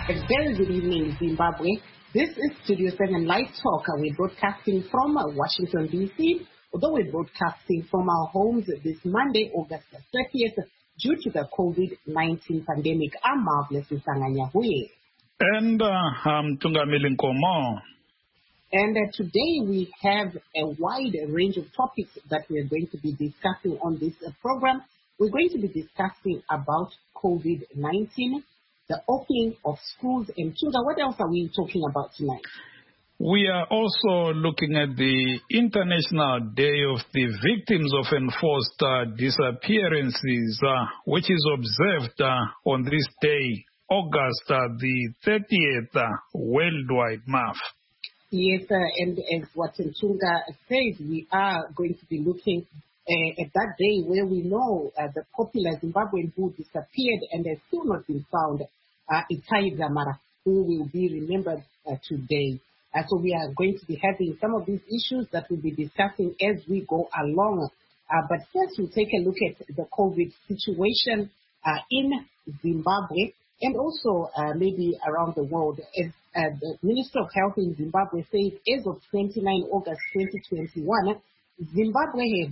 A very good evening, Zimbabwe. This is Studio 7 Live Talk. We're broadcasting from Washington, D.C., although we're broadcasting from our homes this Monday, August 30th, due to the COVID-19 pandemic. I'm Marvelous Nsanganya Hui. And I'm Tungamili Nkomo. And today we have a wide range of topics that we are going to be discussing on this program. We're going to be discussing about COVID-19, the opening of schools, and Tunga, what else are we talking about tonight? We are also looking at the International Day of the Victims of Enforced Disappearances, which is observed on this day, August the 30th, worldwide month. Yes, and as what Tunga said, we are going to be looking at that day where we know the popular Zimbabwean who disappeared and has still not been found, Itai Dzamara, who will be remembered today. So we are going to be having some of these issues that we'll be discussing as we go along. But first, we'll take a look at the COVID situation in Zimbabwe and also maybe around the world. As the Minister of Health in Zimbabwe says, as of 29 August 2021, Zimbabwe had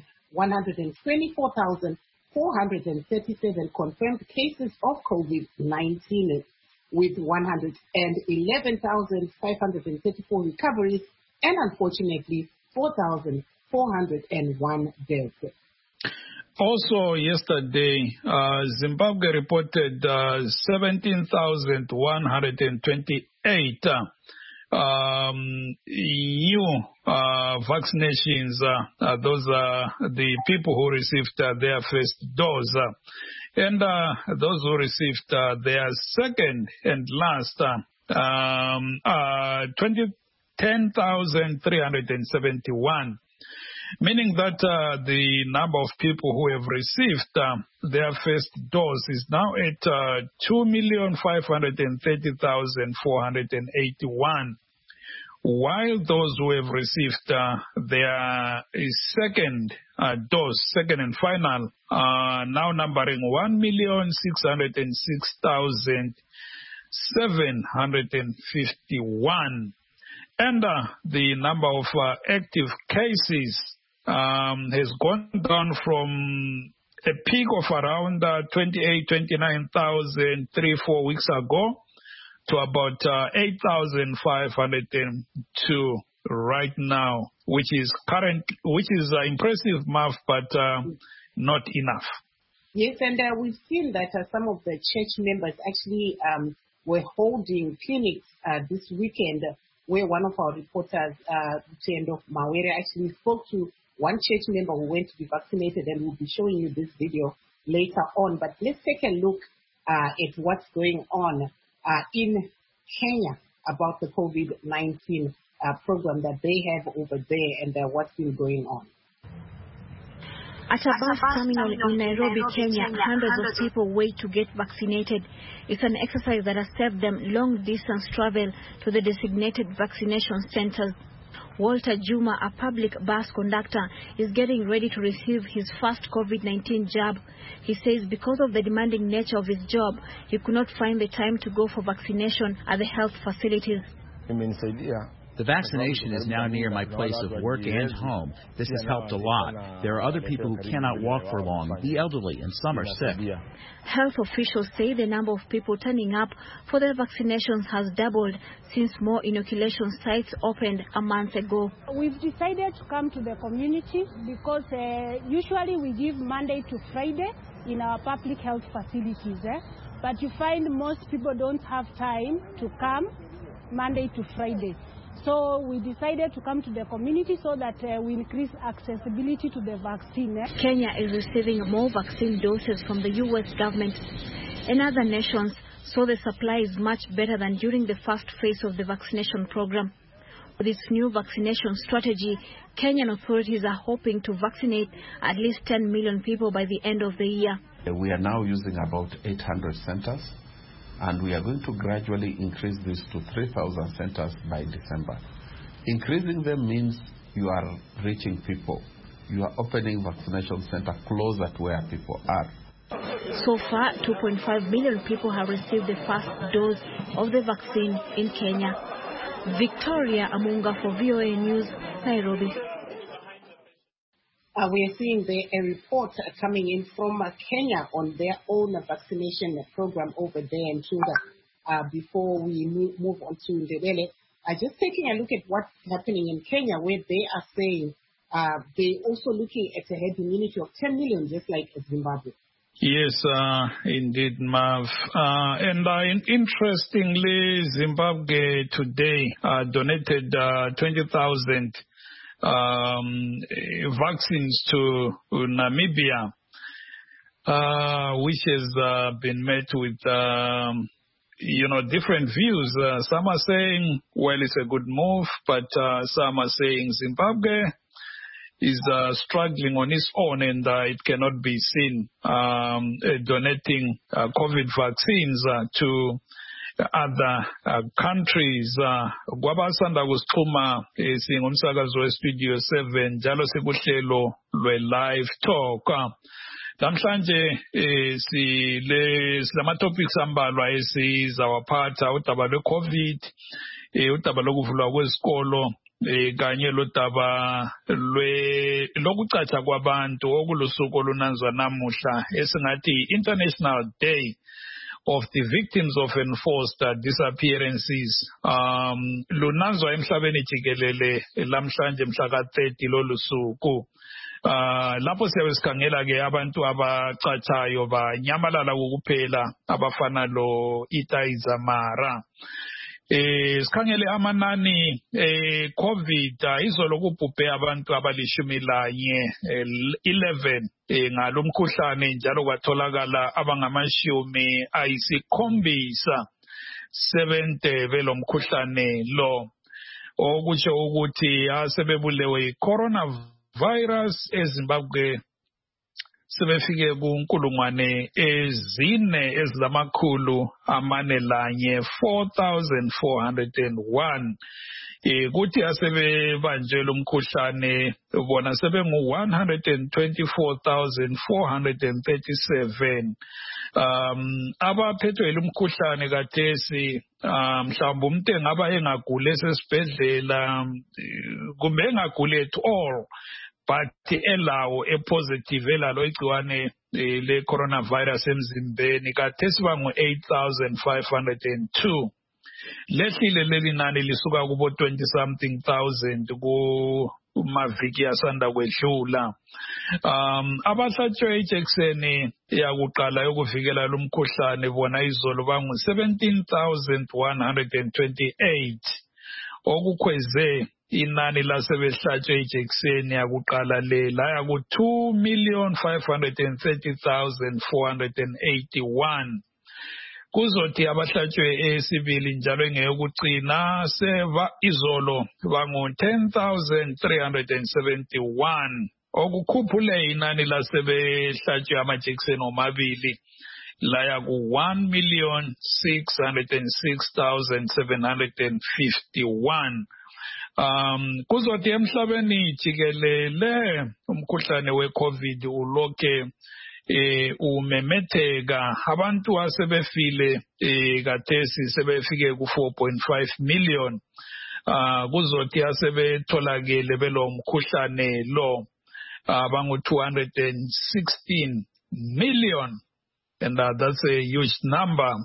124,437 confirmed cases of COVID-19, with 111,534 recoveries and, unfortunately, 4,401 deaths. Also, yesterday, Zimbabwe reported 17,128 new vaccinations. Those are the people who received their first dose. And those who received their second and last, 10,371. Meaning that the number of people who have received their first dose is now at 2,530,481. While those who have received their second dose, second and final, are now numbering 1,606,751. And the number of active cases has gone down from a peak of around 29,000 3-4 weeks ago to about 8,502 right now, which is impressive math, but not enough. Yes, and we've seen that some of the church members actually were holding clinics this weekend, where one of our reporters, Tendo Mawere, actually spoke to one church member who went to be vaccinated, and we'll be showing you this video later on. But let's take a look at what's going on in Kenya about the COVID-19 program that they have over there and what's been going on. At a bus terminal in Nairobi, Kenya, hundreds of people wait to get vaccinated. It's an exercise that has saved them long-distance travel to the designated vaccination centers. Walter Juma, a public bus conductor, is getting ready to receive his first COVID-19 jab. He says because of the demanding nature of his job, he could not find the time to go for vaccination at the health facilities. The vaccination is now near my place of work and home. This has helped a lot. There are other people who cannot walk for long, the elderly, and some are sick. Health officials say the number of people turning up for their vaccinations has doubled since more inoculation sites opened a month ago. We've decided to come to the community because usually we give Monday to Friday in our public health facilities. But you find most people don't have time to come Monday to Friday. So we decided to come to the community so that we increase accessibility to the vaccine. Kenya is receiving more vaccine doses from the U.S. government and other nations, so the supply is much better than during the first phase of the vaccination program. With its new vaccination strategy, Kenyan authorities are hoping to vaccinate at least 10 million people by the end of the year. We are now using about 800 centers. And we are going to gradually increase this to 3,000 centers by December. Increasing them means you are reaching people. You are opening vaccination centers closer to where people are. So far, 2.5 million people have received the first dose of the vaccine in Kenya. Victoria Amunga for VOA News, Nairobi. We are seeing a report coming in from Kenya on their own vaccination program over there in Chunga. Before we move on to Ndebele, just taking a look at what's happening in Kenya, where they are saying they're also looking at a herd immunity of 10 million, just like Zimbabwe. Yes, indeed, Mav. And interestingly, Zimbabwe today donated 20,000 vaccines to Namibia, which has been met with, different views. Some are saying, well, it's a good move, but some are saying Zimbabwe is struggling on its own, and it cannot be seen donating COVID vaccines to other countries. Kwabasanda kusixhuma singumsakazo weStudio 7 njalo sikuhlelo lwe-live talk. Namhlanje silama topics ambalwa esizawaphatha udaba lwe-COVID, udaba lokuvulwa kwesikolo, kanye lodaba lokucatsha kwabantu okulusuku olunanzwa namuhla esingathi International Day of the Victims of Enforced Disappearances. Lunanzwa emhlabeni jikelele lamhlanje mhla ka-30 lolu suku. Lapho siyabe sikhangela ke abantu abacatshayo banyamalala kokuphela abafana lo Itai Zamara. Sikhangele amanani COVID izolo kubhubhe abantu abali11 ngalomkhuhlane njalo kwatholakala abangamashumi ayisikhombisa 70 belomkhuhlane lo, okutsho ukuthi asebebulewe i-coronavirus eZimbabwe sebefike kunkulungwane ezine ezilamakhulu amane lanye 4,401. Kuthi asebebanjelwe umkhuhlane bona sebengu 124,437. Abaphethwe lumkhuhlane kathesi mhlawumbe umuntu engaba engagule esesibhedlela kumbe engagule at all, but elawo positive elalo igciwane le coronavirus emzimbeni kathesi bangu 8,502. Lehlile leli nani lisuka kubo 20 something thousand kumaviki asanda kwedlula. Abahlatshwe ijekiseni yakuqala yokuvikela lumkhuhlane bona izolo bangu 17,128, okukhweze inani lasebehlatshwe ijekiseni yakuqala le laya ku 2,530,481. Kuzothi abahlatshwe esibili njalo ngeyokugcina seva izolo bangu 10,371, okukhuphule inani lasebehlatshwe amajekiseni omabili laya ku 1,606,751. Kuzothi emhlabeni jikelele umkhuhlane we-COVID uloke umemetheka, abantu asebefile kathesi sebefike ku 4.5 million. Kuzothi asebetholakele belo mkhuhlane lo bangu 216 million, and that's a huge number.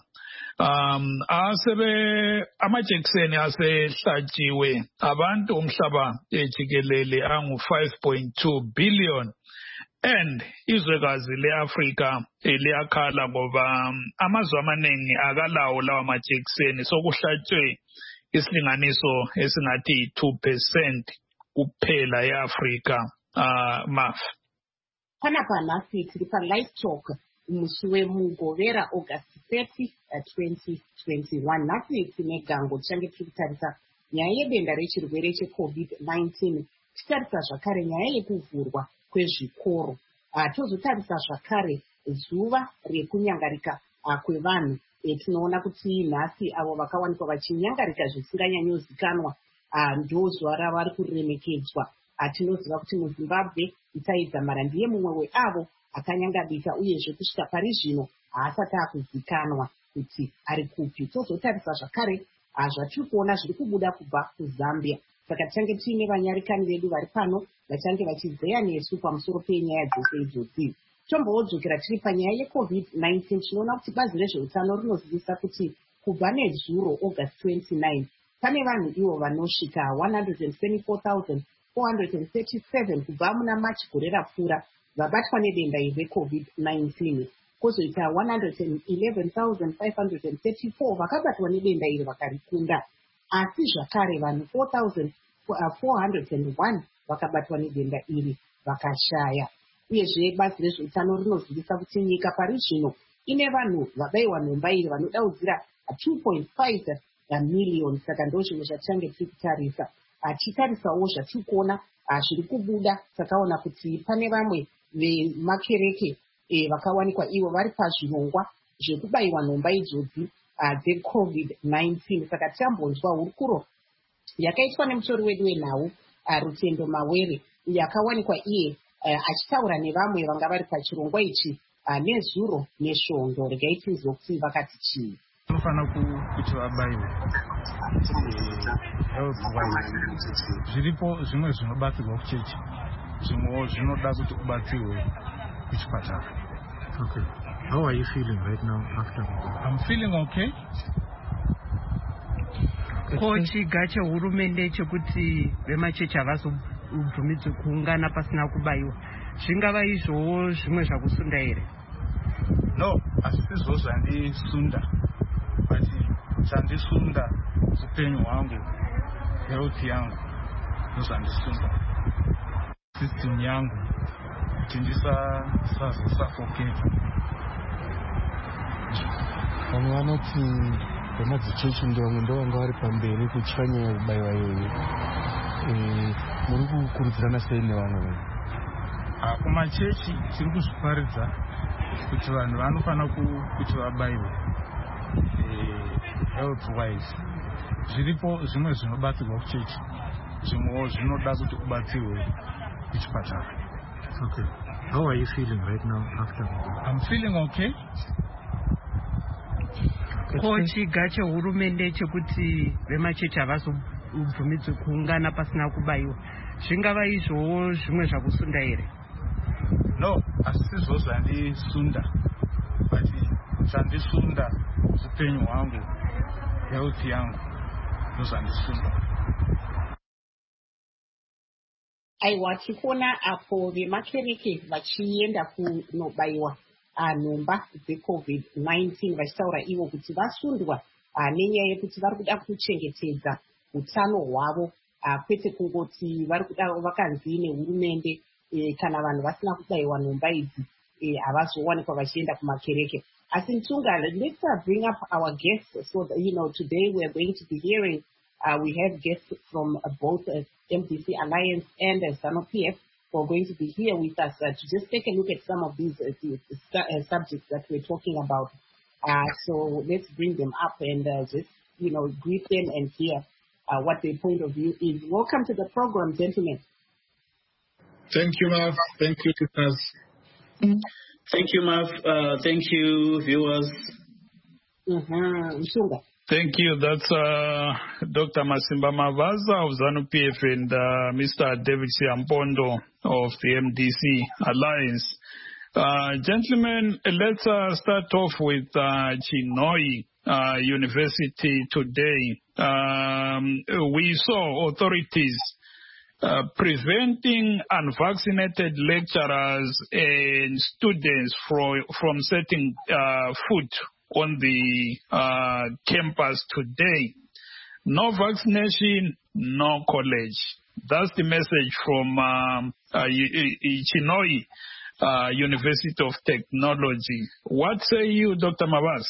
Amajekiseni asehlatshiwe abantu umhlaba jikelele angu 5.2 billion. And izwekazi le-Afrika liyakhala ngoba amazwe amaningi akalawo lawa majekiseni, sokuhlatshwe isilinganiso esingathi 2% kuphela e-Afrika. Maf. Panapa nasi tilipa live talk umusiwe mugovera August 30, 2021. Nasi tinegango change tikutarisa nyaya yedenda rechirwere cheCOVID-19, titarisa zvakare nyaya yekuvhurwa kwezvikoro. Tozotarisa zvakare zuva rekunyangarika kwevanhu. Tinoona kuti nhasi avo vakawanikwa vachinyangarika zvisinganyanyozikanwa ndo zuva ravari kuremekedzwa. Tinoziva kuti muZimbabwe Itai Zamara ndiye mumwe weavo akanyangadika uyezve kusvika pari zvino haasati akuzikanwa kuti ari kupi. Tozotarisa zvakare zvatiri kuona zviri kubuda kubva kuZambia. Saka tichange tiine vanyarikani vedu vari pano vachange vachizeya nesu pamusoro penyaya dzose idzodzi. Tombodzokera tiri panyaya yeCovid-19. Tinoona kuti bazi rezveutano rinozivisa kuti kubva nezuro August 29 pane vanhu ivo vanosvika 124,437 kubva muna March gore rapfuura vabatwa nedenda iri reCovid-19. Kozoita 111,534 vakabatwa nedenda iri vakarikunda. Asi zvakare vanhu 4,401 vakabatwa nedenda iri vakashaya. Uyezve bazi rezveutano rinozivisa kuti nyika pari zvino ine vanhu vabayiwa nhomba iri vanodaudzira 2.5 million. Saka ndo zvimwe zvatichange tiri kutarisa. Tichitarisawo zvatiri kuona zviri kubuda, takaona kuti pane vamwe vemakereke vakawanikwa ivo vari pazvirongwa zvekubayiwa nhomba idzodzi dzeCovid-19. Saka tichambonzwa hurukuro yakaitwa nemutori wedu wenhau Rutendo Mawere, uyo akawanikwa iye achitaura nevamwe vanga vari pachirongwa ichi nezuro nesvondo. Regai tizokuti vakati chii. Unofanira kuti vabayiwe zviripo zvimwe zvinobatsirwa kuchechi, zvimwewo zvinoda kuti ubatsirwe kuchipatara. Okay. How are you feeling right now after? I'm feeling okay. Ko chiga chehurumende chekuti vemachechi havazobvumidzwi kuungana pasina kubayiwa, zvingava izvowo zvimwe zvakusunda here? No, hazvisizvo zvandisunda, but chandisunda upenyu hwangu, health yangu ndozvandisunda, system yangu kuti ndisazosafoketa. Vamwe vanoti vemadzichechi ndovanga vari pamberi kuchanya kubayiwa iyoyo. Muri kukurudzirana sei nevamwe? Kumachechi tiri kuzviparidza kuti vanhu vanofanira kuti vabayiwe health wise. Zviripo zvimwe zvinobatsirwa kuchechi, zvimwewo zvinoda kuti ubatsirwe kuchipatara. Okay. How are you feeling right now after? I'm feeling okay. Ko chiga chehurumende chekuti vemachechi havazobvumidzwi kuungana pasina kubayiwa, zvingava izvowo zvimwe zvakusunda here? No, hazvisizvo zvandisunda, but chandisunda upenyu hwangu, health yangu ndozvandisunda. Aiwa, tikuona apo vemakereke vachienda kunobayiwa nhomba dzeCovid-19 vachitaura ivo kuti vasundwa nenyaya yekuti vari kuda kuchengetedza utano hwavo, kwete kungoti vari kuda vakanzi nehurumende kana vanhu vasina kubayiwa nhomba idzi havazowanikwa vachienda kumakereke. Asi Ntunga, let's bring up our guests so that, today we are going to be hearing, we have guests from both MDC Alliance and ZANU-PF who are going to be here with us to just take a look at some of these subjects that we're talking about. So let's bring them up and just, greet them and hear what their point of view is. Welcome to the program, gentlemen. Thank you, Mav. Thank you, listeners. Thank you, Mav. Thank you, viewers. Ntunga. Thank you. That's Dr. Masimba Mavaza of ZANU-PF and Mr. David Siampondo of the MDC Alliance. Gentlemen, let's start off with Chinhoyi University today. We saw authorities preventing unvaccinated lecturers and students from setting foot on the campus today. No vaccination, no college. That's the message from Chinhoyi University of Technology. What say you, Dr. Mavaz?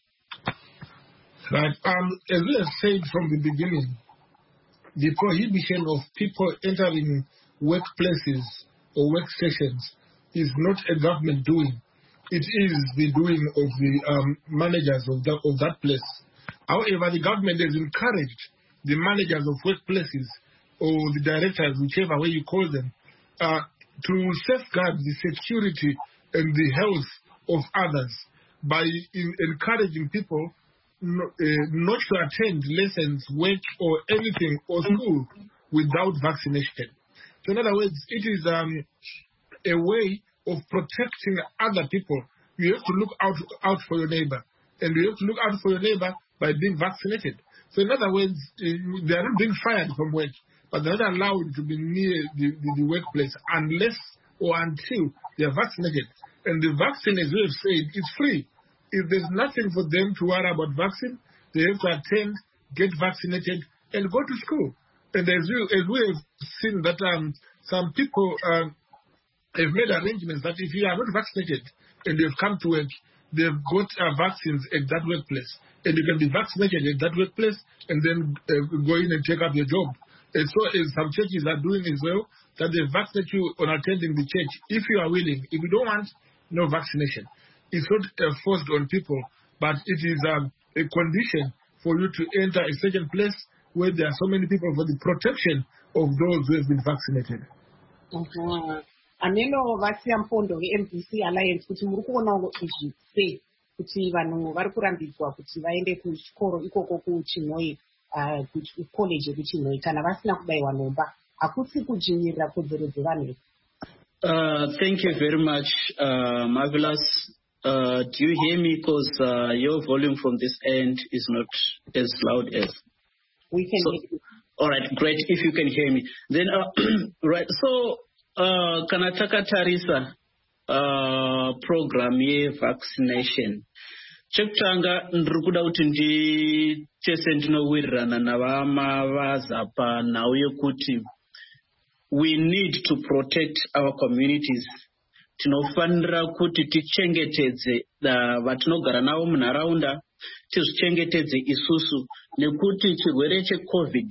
Right. As we have said from the beginning, the prohibition of people entering workplaces or workstations is not a government doing. It is the doing of the managers of that place. However, the government has encouraged the managers of workplaces or the directors, whichever way you call them, to safeguard the security and the health of others by encouraging people not to attend lessons, work, or anything, or school without vaccination. So in other words, it is a way of protecting other people. You have to look out for your neighbor, and you have to look out for your neighbor by being vaccinated. So in other words, they are not being fired from work, but they're not allowed to be near the workplace unless or until they are vaccinated. And the vaccine, as we have said, is free. If there's nothing for them to worry about vaccine, they have to attend, get vaccinated, and go to school. And as we have seen that some people have made arrangements that if you are not vaccinated and you have come to work, they've got vaccines at that workplace. And you can be vaccinated at that workplace and then go in and take up your job. And so as some churches are doing as well, that they vaccinate you on attending the church if you are willing. If you don't want, no vaccination. It's not forced on people, but it is a condition for you to enter a certain place where there are so many people for the protection of those who have been vaccinated. Ameno vasiya mpondo MDC Alliance kuti muri kuonawo izvi sei kuti vanhu vari kurambidzwa kuti vaende kuchikoro ikoko kuChinhoyi college kuChinhoyi kana vasina kubaiwa nhomba hakusi kudzvinyirira kodzero dzevanhu. Thank you very much, Marvelous. Do you hear me? Because your volume from this end is not as loud as. We can hear you. All right, great. If you can hear me. Then, right. So, kanataka tarisa program ye vaccination. Chekutanga ndikuda kuti ndichese ndinowirirana navama vazapa nauye kuti we need to protect our communities. Tinofanira kuti tichengetedze vatinogara navo munharaunda, tizvichengetedze isusu nekuti chirwere cheCovid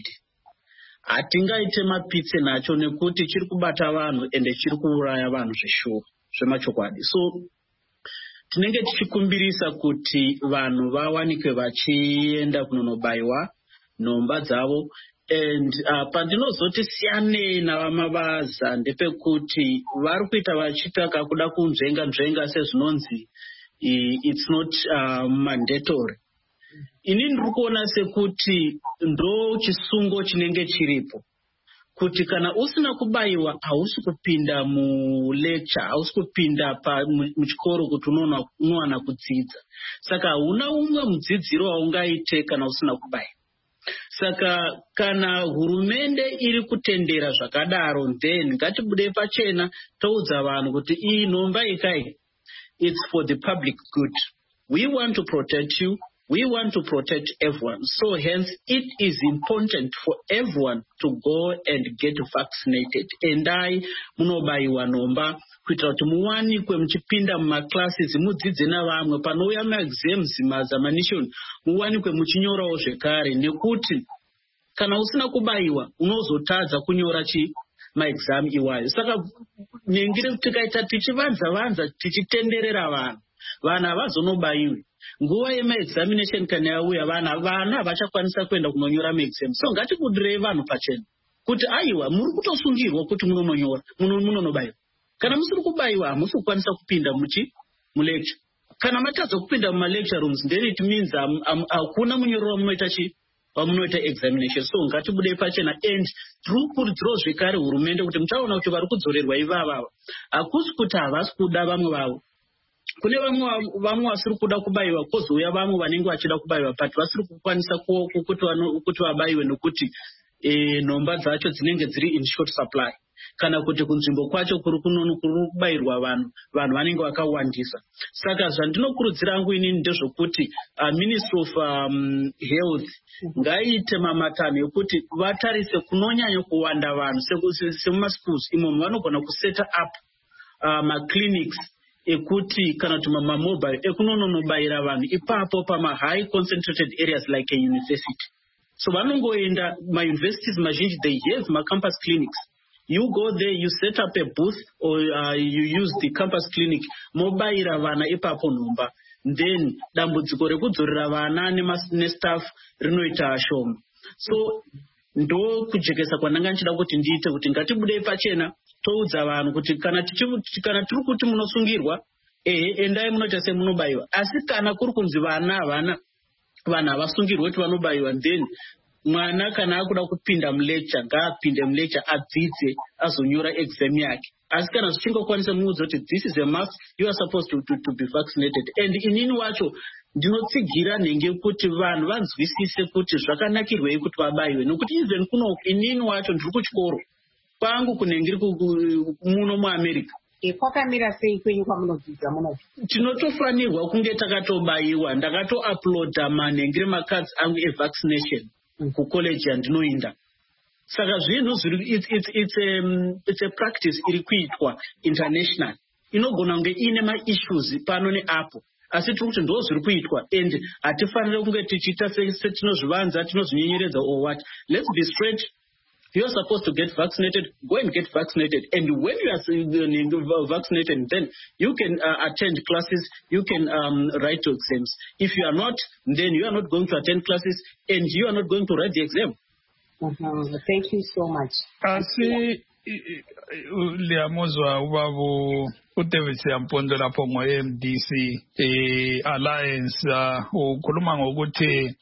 hatingaite mapitse nacho nekuti chiri kubata vanhu ende chiri kuuraya vanhu zvemachokwadi. So tinenge tichikumbirisa kuti vanhu vawanikwe vachienda kunonobayiwa nhomba dzavo. And pandinozoti siyanei navamavaza ndepekuti vari kuita vachitaka kuda kunzvenga sezvinonzi it's not mandatory. Inini ndiri kuona sekuti ndo chisungo chinenge chiripo kuti kana usina kubayiwa hausi kupinda mulecture, hausi kupinda muchikoro kuti unowana kudzidza. Saka hauna umwe mudzidziro waungaite kana usina kubayiwa. Saka kana hurumende iri kutendera zvakadaro, then ngatibude pachena toudza vanhu kuti iyi nhomba ikai, it's for the public good. We want to protect you. We want to protect everyone. So hence it is important for everyone to go and get vaccinated. Endai munobayiwa nhomba kuitira kuti muwanikwe muchipinda mumaklasses mudzidze navamwe, panouya maexams mazamanishoni muwanikwe muchinyorawo zvekare, nekuti kana usina kubayiwa unozotadza kunyora maexam iwayo. Saka ningire tikaita tichivanza tichitenderera vanhu havazonobayiwi. Nguva yemaexamination kana yauya vana havachakwanisa kuenda kunonyora maexam. So ngatibudirei vanhu pachena kuti aiwa muri kutosungirwa kuti munononyora munonobayiwa. Kana musiri kubayiwa hamusi kukwanisa kupinda mulecture. Kana matadza kupinda mumalecture rooms, then it means hakuna munyororo wamunoita examination. So ngatibudei pachena. And tiri kukurudzirawo zvekare hurumende kuti muchaona kuti vari kudzorerwa ivava hakusi kuti havasi kuda vamwe vavo. Kune vamwe vasiri kuda kubayiwa, kozouya vamwe vanenge vachida kubayiwa but vasiri kukwanisa kuti vabayiwe nekuti nhomba dzacho dzinenge dziri in short supply, kana kuti kunzvimbo kwacho kuri kubayirwa vanhu vanenge vakawandisa. Saka zvandinokurudzira angu inini ndezvokuti Ministry of Health ngaiite mamatano ekuti vatarise kunonyanya kuwanda vanhu semumaschools imo vanogona kuseta up maclinics ekuti kana kuti mamobile ekunonobayira vanhu ipapo high concentrated areas like a university. So vanongoenda universities mazhinji, they have campus clinics. You go there, you set up a booth or you use the campus clinic, mobayira vana ipapo nhomba. Then dambudziko rekudzorera vana nestaff rinoita shoma. So ndo kujekesa kwananga nchida kuti ndiite kuti ngatibudei pachena toudza vanhu kuti kana tiri kuti munosungirwa endai munoita semunobaiwa. Asi kana kuri kunzi vana havana, vanhu havasungirwe kuti vanobaiwa, then mwana kana akuda kupinda mulecture ngaapinde mulecture adzidze azonyora exam yake. Asi kana zvichingokwanisa muudza kuti this is a must, you are supposed to be vaccinated. And inini wacho ndinotsigira nenge kuti vanhu vanzwisise kuti zvakanakirwei kuti vabaiwe, nokuti even kuno inini wacho ndiri kuchikoro kwangu kunenge muno muAmerica. Kwakamira sei kwenyu kwamunodzidza muno? Tinotofanirwa kunge takatobaiwa. Ndakatouploada manhengere macards angu evaccination kucollege yandinoinda. Saka zvinhu it's a practice iri kuitwa international. Inogona kunge ine ma-issues pano neapo. Asi tiri kuti ndo zviri kuitwa, and hatifanire kunge tichiita setinozvivanza, tinozvinyenyeredza or what. Let's be straight. You are supposed to get vaccinated, go and get vaccinated. And when you are vaccinated, then you can attend classes, you can write your exams. If you are not, then you are not going to attend classes and you are not going to write the exam. Thank you so much. Asi liyamuzwa ubaba uDavid Siyampondo lapho ngo-MDC Alliance ukhuluma ngokuthi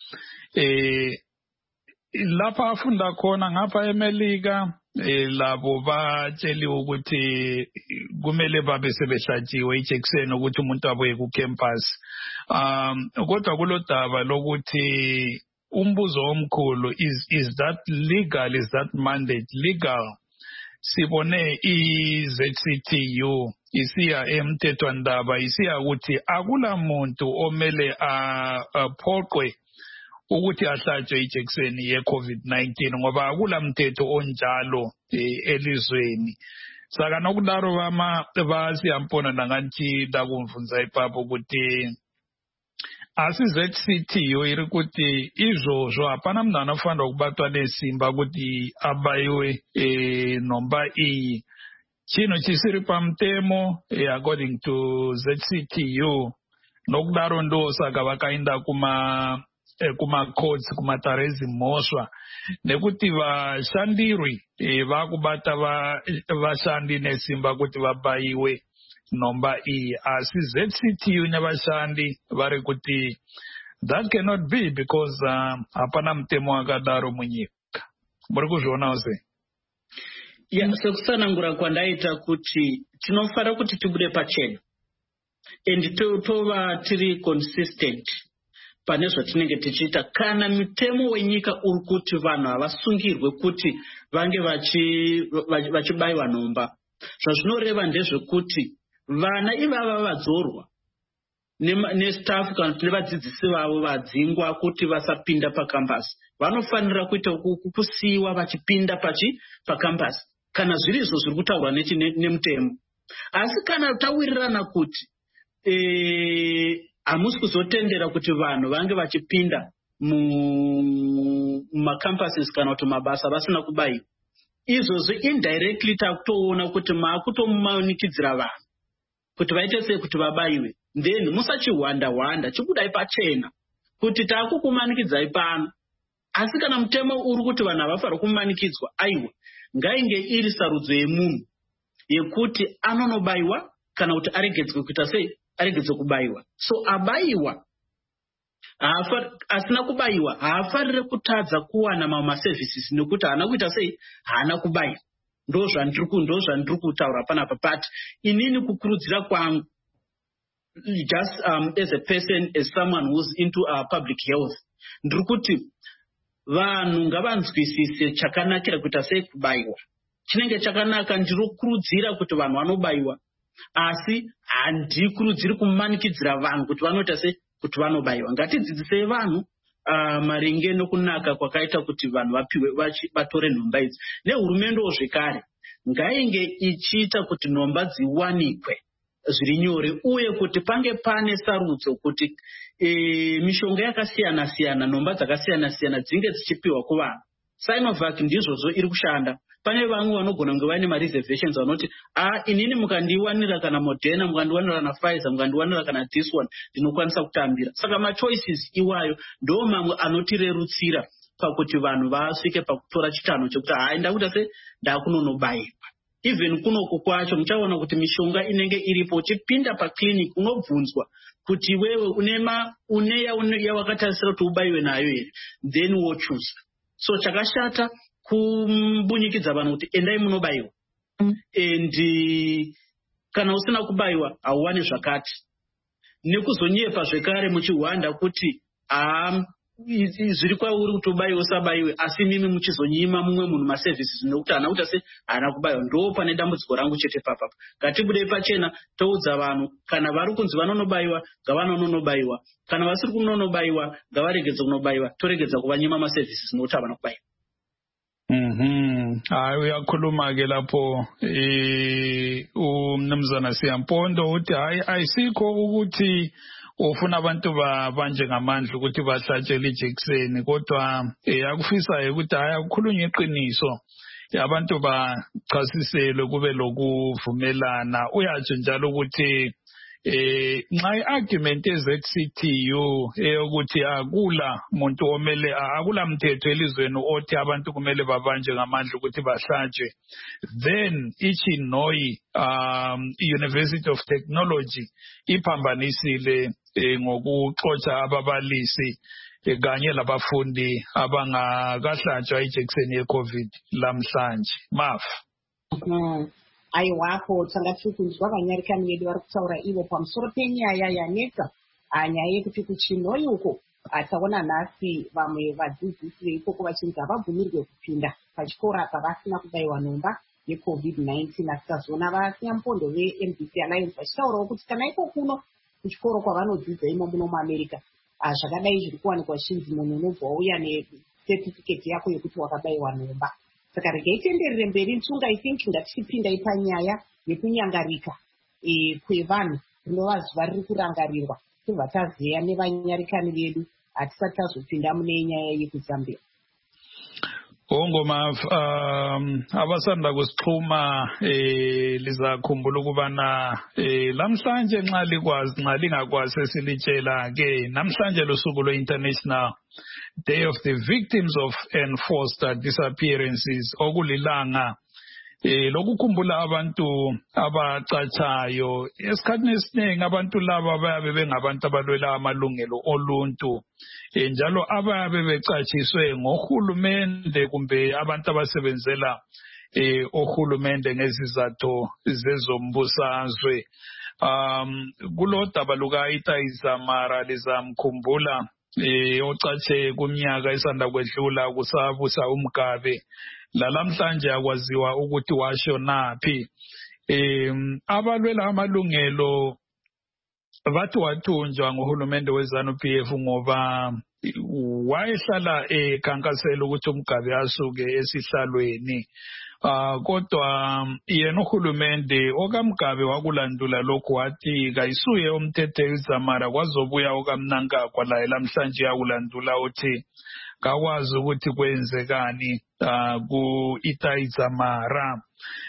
lapha afunda khona ngapha eMelika labo batsheliwe ukuthi kumele babe sebehlatshiwe ijekiseni ukuthi umuntu abuye ku campus. Kodwa kulodaba lokuthi umbuzo omkhulu is that legal, is that mandate legal? Sibone iZCTU isiya emthethwandaba isiya ukuthi akula muntu omele aphoqwe ukuthi ahlatshwe ijekiseni ye-COVID-19 ngoba akula mthetho onjalo elizweni. Saka nokudaro Siyampondo nangathi lakumfunza ipapa ukuthi asiZCTU iri kuti izvozvo hapana munhu anofanira kubatwa nesimba kuti abaiwe nomba iyi. Chinhu chisiri pamutemo according to ZCTU. Nokudaro ndo saka vakaenda kuma-courts, kumatarezi mhosva nekuti vashandirwi vakubata vashandi nesimba kuti vabaiwe nomba iyi. Asi ZCTU nevashandi vari kuti that cannot be because hapana mutemo wakadaro munyika. Muri kuzvionawo sei? Sekusanangura kwandaita kuti tinofanira kuti tibude pachena and tova tiri consistent pane zvatinenge tichiita. Kana mutemo wenyika uri kuti vanhu havasungirwe kuti vange vachibayiwa nomba, zvazvinoreva ndezvekuti vana ivava vadzorwa nestaff kana kuti nevadzidzisi vavo vadzingwa kuti vasapinda pakampasi, vanofanira kuita kusiyiwa vachipinda pakampasi kana zviri izvo zviri kutaurwa nemutemo. Asi kana tawirirana kuti hamusi kuzotendera kuti vanhu vange vachipinda mumakampuses kana kuti mabasa vasina kubayiwa, izvozvo indirectly takutoona kuti maakutomanikidzira vanhu kuti vaite sei kuti vabayiwe. Then musachihwanda chikudai pachena kuti takukumanikidzai pano. Asi kana mutemo uri kuti vanhu havafanira kumanikidzwa, aiwa, ngainge iri sarudzo yemunhu yekuti anonobayiwa kana kuti aregedzwe kuita sei, aregedzwe kubayiwa. So abayiwa asina kubayiwa haafarire kutadza kuwana maservices nekuti haana kuita sei, haana kubayiwa. Ndo zvandiri kutaura panapa. But inini kukurudzira kwangu, just as a person, as someone who's into public health, ndiri kuti vanhu ngavanzwisise chakanakira kuita sei kubayiwa. Chinenge chakanaka, ndinokurudzira kuti vanhu vanobayiwa, asi handikurudziri kumanikidzira vanhu kuti vanoita sei kuti vanobayiwa. Ngatidzidzisei vanhu maringe nokunaka kwakaita kuti vanhu vatore nhomba idzi. Nehurumendewo zvekare ngainge ichiita kuti nhomba dziwanikwe zviri nyore, uye kuti pange pane sarudzo kuti mishonga yakasiyana-siyana, nhomba dzakasiyana-siyana dzinge dzichipiwa kuvanhu. Sinovac ndizvozvo iri kushanda. Pane vamwe vanogona kunge vaine mareservations vanoti inini mukandiwanira kana Moderna, mukandiwanira kana Pfizer, mukandiwanira kana this one, ndinokwanisa kutambira. Saka machoices iwayo ndo mamwe anotirerutsira pakuti vanhu vasvike pakutora chitanho chekuti ndakuita sei, ndakunonobayiwa. even kunoko kwacho muchaona kuti mishonga inenge iripo. Uchipinda paclinic unobvunzwa kuti wewe une yawakatarisira kuti ubaiwe nayo here, then wochoose. So chakashata kumbunyikidza vanhu kuti endai munobaiwa, and kana usina kubaiwa hauwani zvakati, nekuzonyepa zvekare muchihwanda kuti zviri kwauri kuti ubaiwe usabaiwe, asi mimi muchizonyima mumwe munhu maservices nekuti hana kuti asi hana kubaiwa. Ndo pane dambudziko rangu chete papapa. Ngatibudei pachena toudza vanhu kana vari kunzi vanonobaiwa ngavanononobayiwa, kana vasiri kunonobaiwa ngavaregedze kunobaiwa, toregedza kuvanyima maservices nekuti havana kubaiwa. Hayi, uyakhuluma ke lapho umnumzana Siyampondo uthi hayi ayisikho ukuthi ufuna abantu banje ngamandla ukuthi bahlatshele ijekiseni, kodwa akufisayo ukuthi hayi akukhulunywe iqiniso, abantu bachasiselwe kube lokuvumelana. Uyatsho njalo ukuthi nxa i-argument eZCTU eyokuthi akula muntu omele, akula mthetho elizweni othi abantu kumele babanje ngamandla ukuthi bahlatshwe, then iChinoyi University of Technology iphambanisile ngokuxotsha ababalisi kanye labafundi abangakahlatshwa ijekiseni ye-COVID lamhlanje. Mafu. Aiwapo tangati kunzwa vanyarikani vedu vari kutaura ivo pamusoro penyaya yanetsa, nyaya yekuti kuChinoyi uko taona nhasi vamwe vadzidzisi veikoko vachinzi havabvumirwe kupinda pachikora pavasina kubaiwa nhomba yeCOVID-19. Asi tazoona vaSiyampondo veMDC Alliance vachitaurawo kuti kana iko kuno kuchikoro kwavanodzidza imo muno muAmerica zvakadai zviri kuwanikwa zhinji munhu unobva wauya nesertificate yako yekuti wakabaiwa nhomba. Saka regai tenderere mberi Ntsunga, I think ngatichipinda panyaya yekunyangarika kwevanhu, rinova zuva riri kurangarirwa tobva taziya nevanyarikani vedu hatisati tazopinda mune nyaya yekuZambia. Ngoma abasanda kusixhuma lizakhumbula ukubana lamhlanje nxa lingakwazi sesilitshela ke namhlanje lusuku lwe-International Day of the Victims of Enforced Disappearances, okulilanga lokukhumbula abantu abacatshayo. Esikhathini esiningi abantu laba bayabe bengabantu abalwela amalungelo oluntu, njalo abayabe becatshiswe ngohulumende kumbe abantu abasebenzela ohulumende ngezizatho zezombusazwe. Kulodaba luka-Itayizamara lizamkhumbula ocatshe kumnyaka esanda kwedlula kusabusa uMgabe, lalamhlanje akwaziwa ukuthi washonaphi. Abalwela amalungelo bathi wathunjwa nguhulumende weZANU-PF ngoba wayehlala ekhankasela ukuthi uMgabe asuke esihlalweni. Kodwa yena uhulumende okaMgabe wakulandula lokhu, wathi kayisuye umthetho uZamara, kwazobuya okaMnangagwa laye lamhlanje yakulandula uthi kakwazi ukuthi kwenzekani ku-Itayizamara.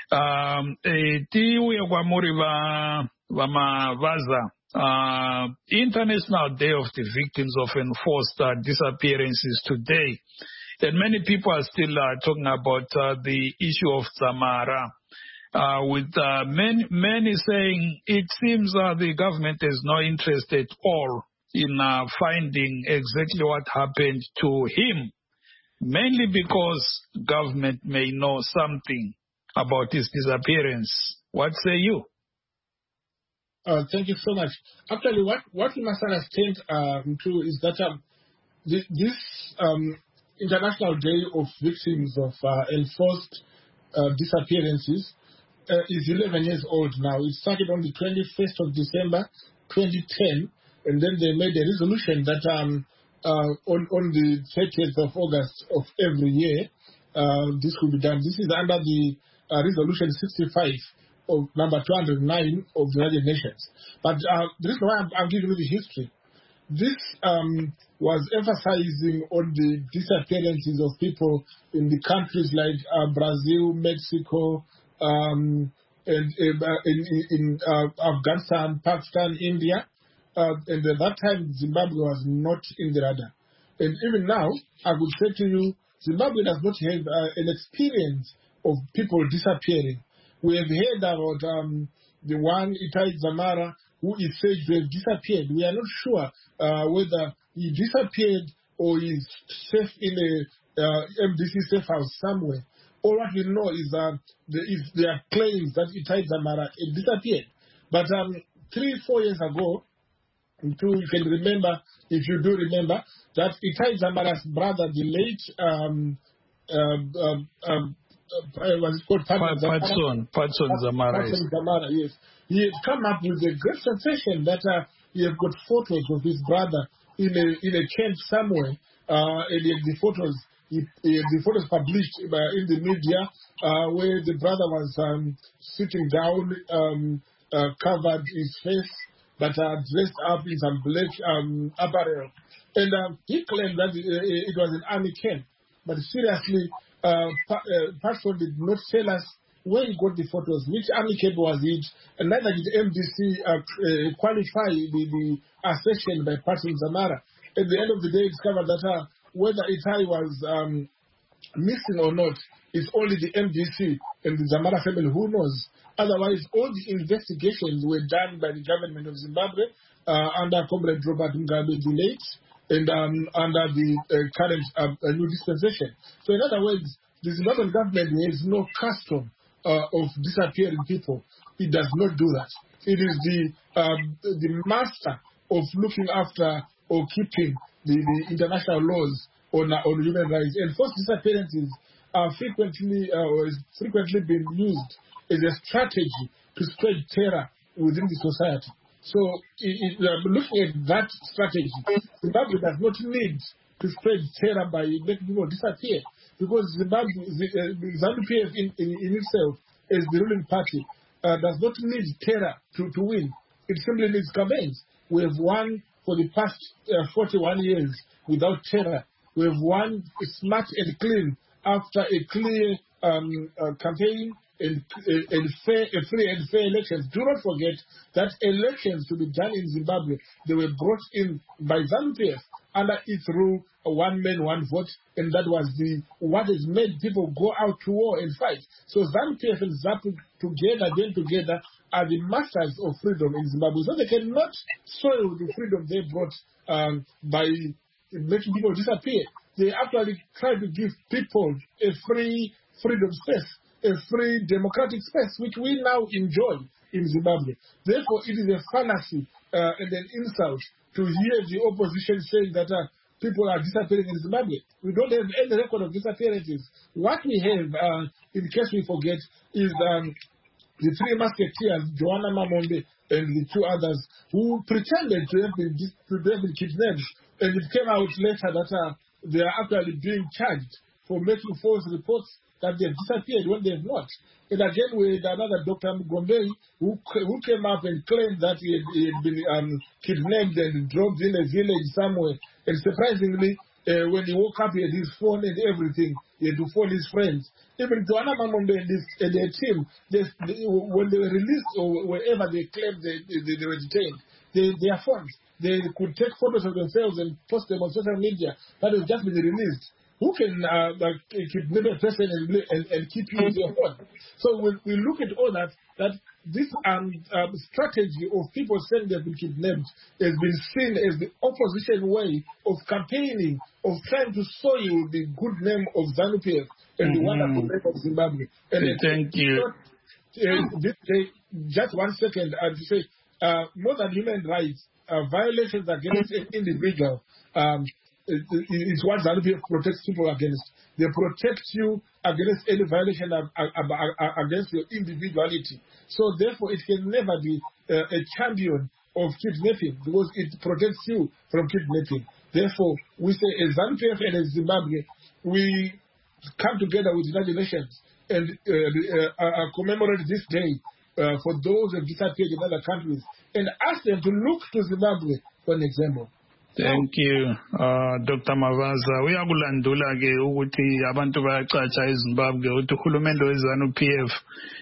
Tiuye kwamuri vamabaza International Day of the Victims of Enforced Disappearances today. And many people are still talking about the issue of Zamara, with many saying it seems the government has no interest at all in finding exactly what happened to him, mainly because government may know something about his disappearance. What say you? Thank you so much. Actually, what we must understand too is that this International Day of Victims of Enforced Disappearances is 11 years old now. It started on the 21st of December 2010, and then they made a resolution that on the 30th of August of every year, this will be done. This is under the Resolution 65 of number 209 of the United Nations. But the reason why I'm giving you the history, this was emphasizing on the disappearances of people in the countries like Brazil, Mexico, and in Afghanistan, Pakistan, India. And at that time, Zimbabwe was not in the radar. And even now, I would say to you, Zimbabwe does not have an experience of people disappearing. We have heard about the one Itai Dzamara who is said to have disappeared. We are not sure whether he disappeared or is safe in a MDC safe house somewhere. All what we know is that there are claims that Itai Dzamara disappeared. But 3-4 years ago, you can remember, if you do remember, that Itai Dzamara's brother, the late what's it called? Patson Dzamara. Yes. He had come up with a great sensation that he had got photos of his brother in a camp somewhere, and he had the photos published in the media where the brother was sitting down, covered his face, but dressed up in some black apparel. And he claimed that it was an army camp. But seriously, Patson did not tell us where he got the photos, which army camp was it, and neither did MDC qualify the assertion by Patson Dzamara. At the end of the day, it discovered that whether Itai was missing or not, it's only the MDC and the Dzamara family who knows. Otherwise, all the investigations were done by the government of Zimbabwe under Comrade Robert Mugabe the late and under the current new dispensation. So in other words, the Zimbabwean government has no custom of disappearing people. It does not do that. It is the master of looking after or keeping the international laws on human rights. And forced disappearances are frequently being used as a strategy to spread terror within the society. So looking at that strategy, Zimbabwe does not need to spread terror by making people disappear, because ZANU-PF in itself, as the ruling party, does not need terror to win. It simply needs campaigns. We have won for the past 41 years without terror. We have won smart and clean after a clear campaign and free and fair elections. Do not forget that elections to be done in Zimbabwe, they were brought in by ZANU-PF under its rule, one man, one vote, and that was what has made people go out to war and fight. So ZANU-PF and ZAPU together are the masters of freedom in Zimbabwe. So they cannot soil the freedom they brought by making people disappear. They actually try to give people a free freedom space, a free democratic space, which we now enjoy in Zimbabwe. Therefore, it is a fallacy and an insult to hear the opposition saying that people are disappearing in Zimbabwe. We don't have any record of disappearances. What we have, in case we forget, is the three musketeers, Joanna Mamonde and the two others, who pretended to have been kidnapped. And it came out later that they are actually being charged for making false reports that they have disappeared when they have not. And again, we had another Dr. Mugombe who came up and claimed that he had been kidnapped and dropped in a village somewhere. And surprisingly, when he woke up, he had his phone and everything. He had to phone his friends. Even Joanna Mamombe and their team, when they were released or wherever they claimed they were detained, their phones, they could take photos of themselves and post them on social media. That has just been released. Who can kidnap a person and keep you with your phone? So when we look at all that this strategy of people saying they've been kidnapped has been seen as the opposition way of campaigning, of trying to soil the good name of ZANU-PF and the wonderful name of Zimbabwe. And thank you. Just 1 second, to say, more than human rights, violations against an individual, is what ZANU-PF protects people against. They protect you against any violation against your individuality. So therefore, it can never be a champion of kidnapping, because it protects you from kidnapping. Therefore, we say as ZANU-PF and as Zimbabwe, we come together with the United Nations and commemorate this day for those who have disappeared in other countries, and ask them to look to Zimbabwe for an example. Thank you, Dr. Mavaza. Uyakulandula-ke ukuthi abantu bayacatsha eZimbabwe ukuthi uhulumende weZANU-PF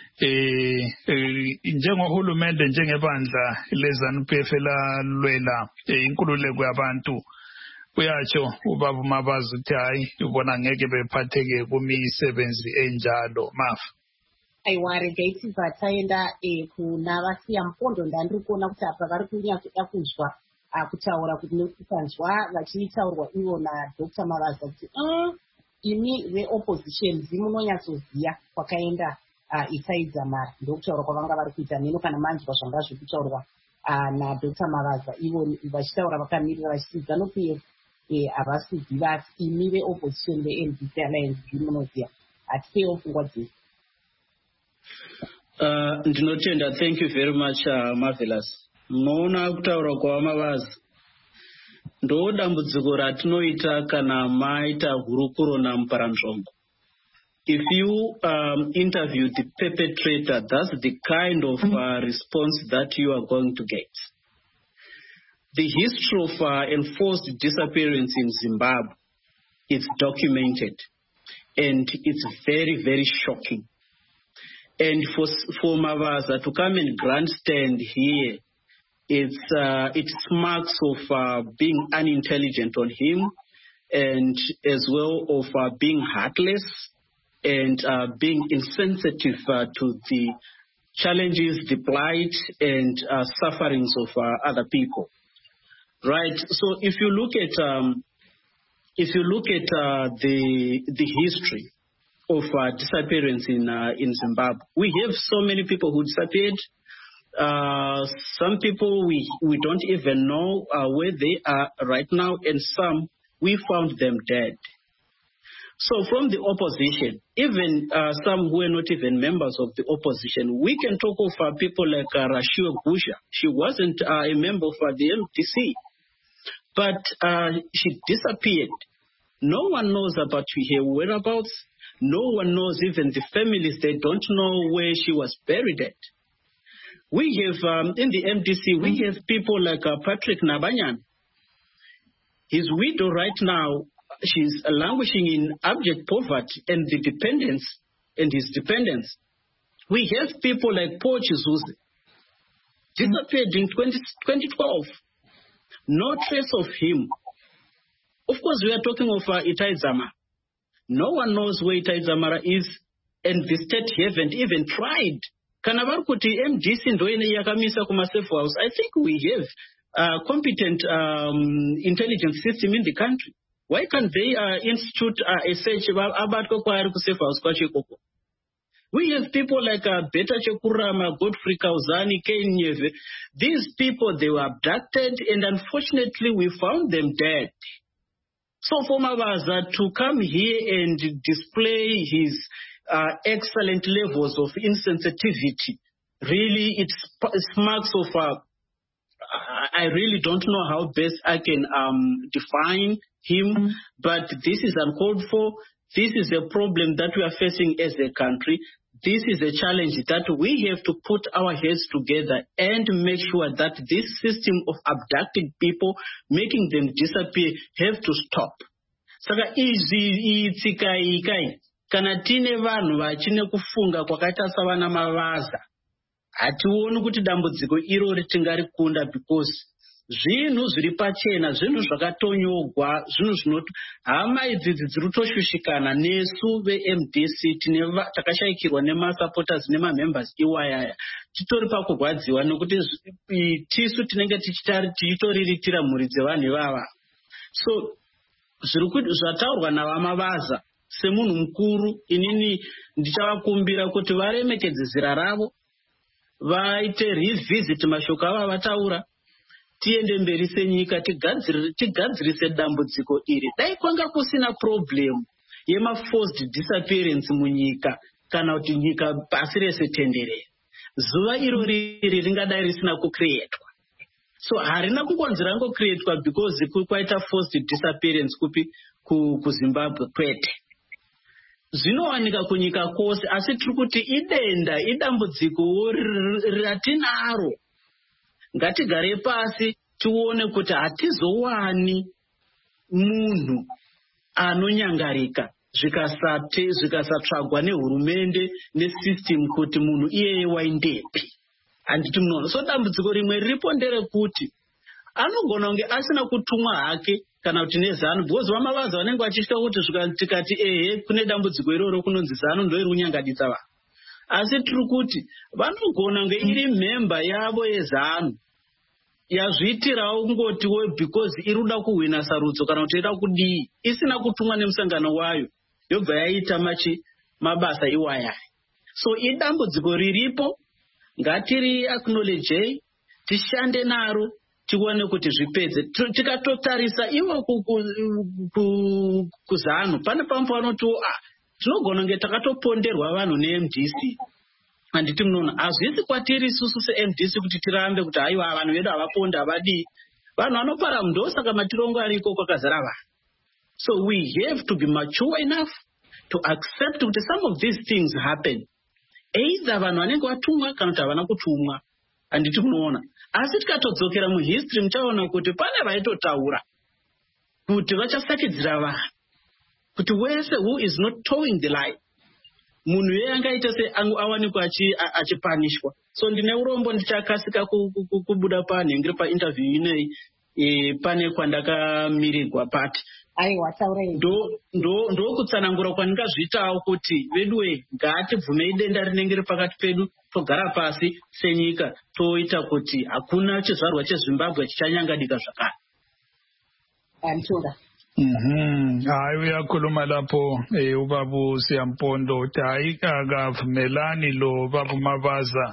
njengohulumende njengebandla leZANU-PF elalwela inkululeko yabantu, uyatsho ubaba uMabaza ukuthi hayi ubona ngeke bephatheke kumisebenzi enjalo. Mafa. aiwa regai tibva taenda kuna vasiya mupondo. Ndandiri kuona kuti apa vari kunyatsoda kuzwa kutaura kuti nekusanzwa vachitaurwa ivo naDr. Mavaza kuti imi veopposition munonyatsoziya kwakaenda itaizamara. Ndokutaura kwavanga vari kuita neno kana manzwa zvanga zviri kutaurwa naDr. Mavaza ivo vachitaura vakamirira vachiti ZANU-PF havasiziva asi imi veopposition veMDC Alliance munoziya. Hatikewo pfungwa dzese. Ndinotenda. Thank you very much, Marvelous. Munoona kutaura kwavamavaza ndo dambudziko ratinoita kana maita hurukuro namuparanzvombo. If you interview the perpetrator, that's the kind of response that you are going to get. The history of enforced disappearance in Zimbabwe, it's documented, and it's very, very shocking. And for Mavaza to come and grandstand here, it's marks of being unintelligent on him, and as well of being heartless and being insensitive to the challenges, the plight, and sufferings of other people. Right. So if you look at the history of disappearance in Zimbabwe, we have so many people who disappeared. Some people we don't even know where they are right now, and some we found them dead. So from the opposition, even some who were not even members of the opposition, we can talk of people like Rashiwe Gusha. She wasn't a member of the MDC, but she disappeared. No one knows about her whereabouts. No one knows, even the families, they don't know where she was buried at. We have, in the MDC, we have people like Patrick Nabanyan. His widow right now, she's languishing in abject poverty and the dependence and his dependents. We have people like Paul Chizuze, disappeared in 2012. No trace of him. Of course, we are talking of Itai Zama. No one knows where Itai Zamara is, and the state haven't even tried. Kanavarkuti MDC ndoine yakamisa kuma safe house. I think we have competent intelligence system in the country. Why can't they institute a search about safe house? We have people like Beta Chekurama, Godfrey Kauzani, Kenyeve. These people, they were abducted, and unfortunately, we found them dead. So for Mavaza to come here and display his excellent levels of insensitivity, really, it's marks of, I really don't know how best I can define him, but this is uncalled for. This is a problem that we are facing as a country. This is a challenge that we have to put our heads together and make sure that this system of abducting people, making them disappear, have to stop. Saka izi ikai kana tine vanhu vachine kufunga kwakaita savana Mavaza, hationi kuti dambudziko irori tingarikunda, because zvinhu zviri pachena, zvinhu zvakatonyogwa, zvinhu zvinoti hama idzi dzirikutoshushikana nesu veMDC takashayikirwa nemasupporters nemamembers iwayaya titori pakurwadziwa nekuti tisu tinenge tichitoriritira mhuri dzevanhu ivava. So zvataurwa navaMavaza, semunhu mukuru inini ndichavakumbira kuti varemekedze zira ravo, vaite revisit mashoko ava vataura, tiende mberi senyika, tigadzirise dambudziko iri. Dai kwanga kusina problem yema-forced disappearance munyika, kana kuti nyika pasi rese tenderere, zuva iro riri ringadai risina kucreatwa. So harina kungonzi rangoCreatwa because kwaita forced disappearance kupi kuZimbabwe kwete. Zvinowanika kunyika kwose, asi tiri kuti idambudziko ratinaro. Ngatigare pasi tione kuti hatizowani munhu anonyangarika zvikasatsvagwa nehurumende nesystem kuti munhu iyeye waindepi. Handiti munoona. So dambudziko rimwe riripo nderekuti anogona kunge asina kutumwa hake kana kuti neZANU, because vaMavaza vanenge vachitya kuti tikati kune dambudziko iroro kunonzi ZANU ndoiri kunyangaditsa vanhu. asi tiri kuti vanogona kunge iri memba yavo yezanu yazviitirawo kungotiwo because iri kuda kuhwina sarudzo kana kuti ida kudii isina kutumwa nemusangano wayo yobva yaita mabasa iwaya. So idambudziko riripo, ngatiri acknowledge, tishande naro, tione kuti zvipedze. Tikatotarisa iwo kuzano pane pamwe vanoti tinogona kunge takatoponderwa vanhu neMDC. Handiti munoona hazvisi kwatiri isusu seMDC kuti tirambe kuti haiwa vanhu vedu havaponda havadii. Vanhu vanopara mundo saka matirongo ariko kwakazara vanhu. So we have to be mature enough to accept that some of these things happen. Either vanhu vanenge vatumwa kana kuti havana kutumwa. Handiti munoona. Asi tikatodzokera muhistory muchaona kuti pane vaitotaura kuti vachasakidzira vanhu. Kuti wese who is not towing the line. Munhu yeye angaita se awanikwa achipanishwa. So ndine urombo ndichakasika kubuda panhengeri painterview ineyi pane kwandakamirirwa pati. Aiwa taurei. Ndo kutsanangura kwandingazviitawo kuti veduwe ngatibvumei denda rinenge riri pakati pedu togara pasi senyika toita kuti hakuna chizvarwa cheZimbabwe chichanyangadika zvakare. Antunga. Hayi uyakhuluma lapho ubabu Siyampondo ukuthi hayi akavumelani lo babu Mabaza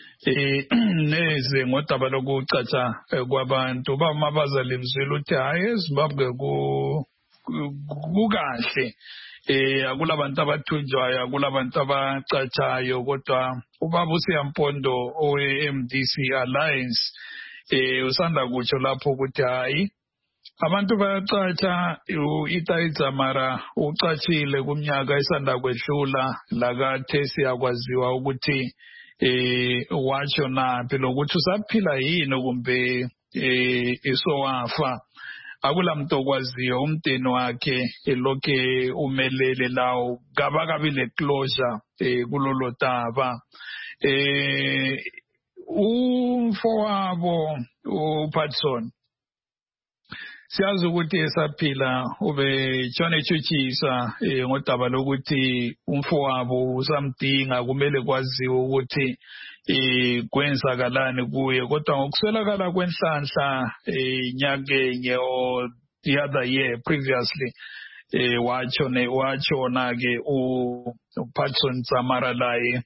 neze ngodaba lokucaca kwabantu. Ubaba Mabaza limzwile ukuthi hayi eZimbabwe kukahle, akulabantu abathunjwayo, akulabantu abacacayo, kodwa ubaba Siyampondo owe-MDC Alliance usanda kutsho lapho ukuthi hayi abantu bayacaca. uItai Dzamara ucacile kumnyaka esanda kwedlula lakathe siyakwaziwa ukuthi watsho naphi lokuthi usaphila yini kumbe isowafa. Akulamuntu okwaziyo, umndeni wakhe elokhe umelele lawo kabakabi le-closure kulolo daba. Umfowabo uPatson siyazi ukuthi esaphila ube tshone tshutshisa ngodaba lokuthi umfowabo usamdinga, kumele kwaziwe ukuthi kwenzakalani kuye, kodwa ngokuswelakala kwenhlanhla nyakenye or the other year previously wachona ke uPatson Dzamara laye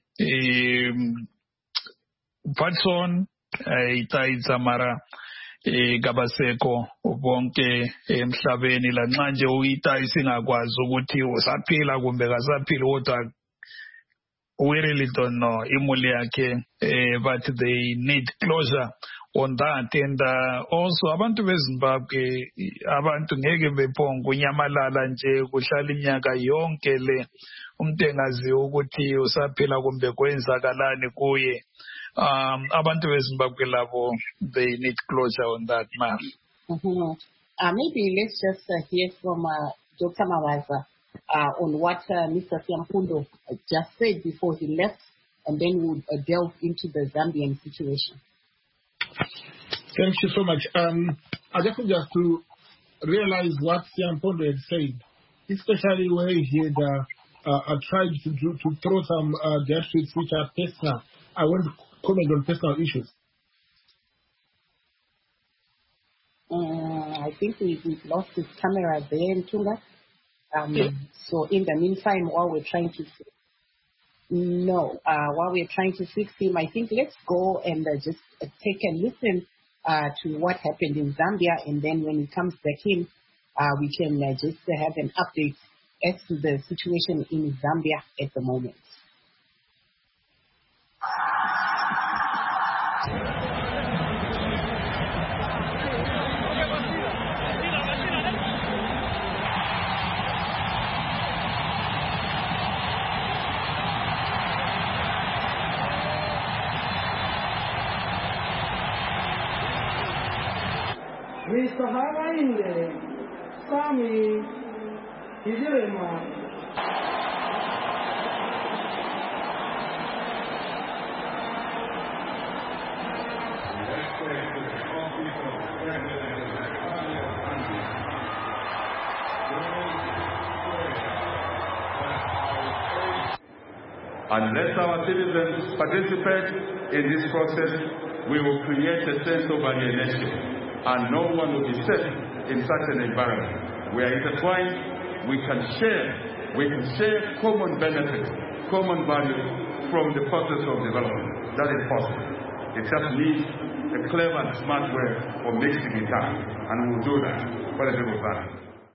uPatson Itai Dzamara kabaseko bonke emhlabeni lanxa nje uItai singakwazi ukuthi usaphila kumbe kasaphila, kodwa we really don't know imuli yakhe, but they need closure on that. And also abantu beZimbabwe, abantu ngeke bephonga unyamalala nje kuhlala iminyaka yonke le umuntu engaziyo ukuthi usaphila kumbe kwenzakalani kuye. Abantu beZimbabwe labo, they need closure on that matter. Maybe let's just hear from Dr. Mabaza on what Mr. Siyampondo just said before he left, and then we'll delve into the Zambian situation. Thank you so much. I just want to realize what Siyampondo had said, especially where he had tried to throw some gadgets which are personal. I want to comment on personal issues. I think we've lost his camera there in Tunga. So in the meantime, while we're trying to fix him, I think let's go and just take a listen to what happened in Zambia, and then when he comes back in, we can just have an update as to the situation in Zambia at the moment. Mr. Harainde, Sami, Hijirema. Unless our citizens participate in this process, we will create a sense of alienation, and no one will be safe in such an environment. We are intertwined, we can share common benefits, common values from the process of development. That is possible. It just needs a clever and smart way of mixing it up, and we will do that for the people of Ghana.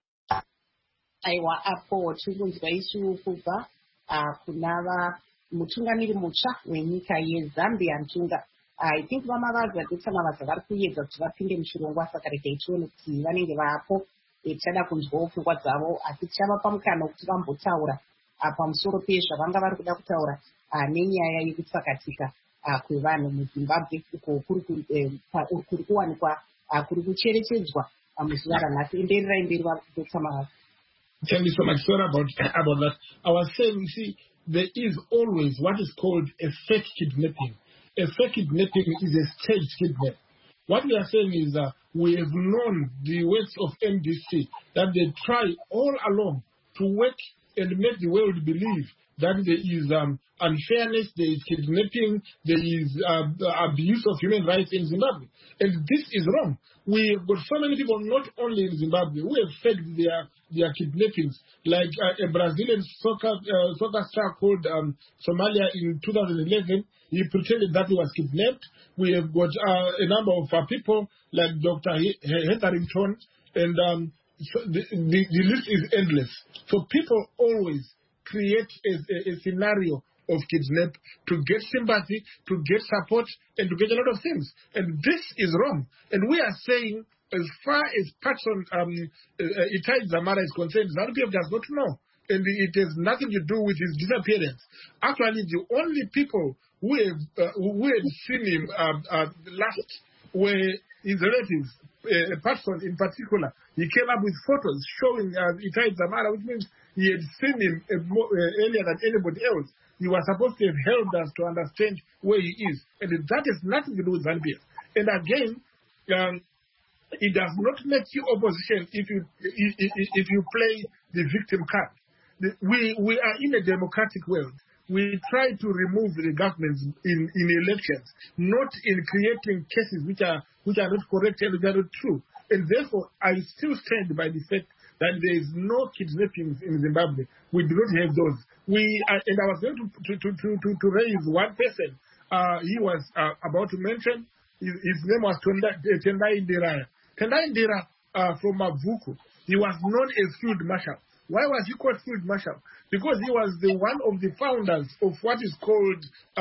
Aiwa apo chikunzwa isu kubva kunava mutungamiri mutsva wenyika yeZambia Ntunga. I think vamavadza ndetsamavadza vari kuedza kuti vapinde muchirongwa, saka regai tione kuti vanenge vapo tichada kunzwawo pfungwa dzavo, asi tichavapa mukana wekuti vambotaura pamusoro pezvavanga vari kuda kutaura nenyaya yekutsakatika kwevanhu muZimbabwe uko kuri kuwanikwa kuri kucherechedzwa muzuva ranhasi. Endererai mberi vatsamavadza. Thank you so much, sir, about that. I was saying, you see, there is always what is called a fake kidnapping. A fake kidnapping is a staged kidnapping. What we are saying is we have known the works of MDC, that they try all along to work and make the world believe that there is unfairness, there is kidnapping, there is abuse of human rights in Zimbabwe. And this is wrong. We have got so many people, not only in Zimbabwe, who have faked their kidnappings, like a Brazilian soccer star called Somalia in 2011. He pretended that he was kidnapped. We have got a number of people like Dr. Hetherington, and so the list is endless. So people always create a scenario of kidnap to get sympathy, to get support, and to get a lot of things. And this is wrong. And we are saying, as far as Patson Itai Dzamara is concerned, ZANU-PF does not know. And it has nothing to do with his disappearance. Actually, the only people who had seen him last were his relatives. Patson in particular, he came up with photos showing Itai Dzamara, which means he had seen him earlier than anybody else. He was supposed to have helped us to understand where he is. And that has nothing to do with ZANU-PF. And again, it does not make you opposition if you play the victim card. We are in a democratic world. We try to remove the governments in elections, not in creating cases which are not correct and which are not true. And therefore, I still stand by the fact that there is no kidnappings in Zimbabwe. We do not have those. And I was going to raise one person. He was about to mention. His name was Tendai Ndira. Tendai Ndira from Mavuku. He was known as Field Marshal. Why was he called Field Marshal? Because he was one of the founders of what is called